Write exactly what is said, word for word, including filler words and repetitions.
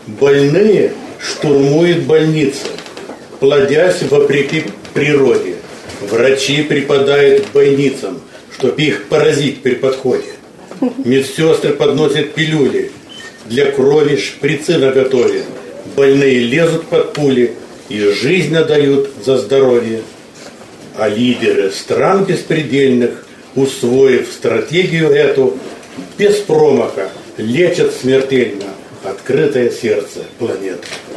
Больные штурмуют больницы, плодясь вопреки природе. Врачи припадают к больницам, чтоб их поразить при подходе. Медсестры подносят пилюли, для крови шприцы наготове. Больные лезут под пули и жизнь отдают за здоровье. А лидеры стран беспредельных, усвоив стратегию эту, без промаха лечат смертельно открытое сердце планеты.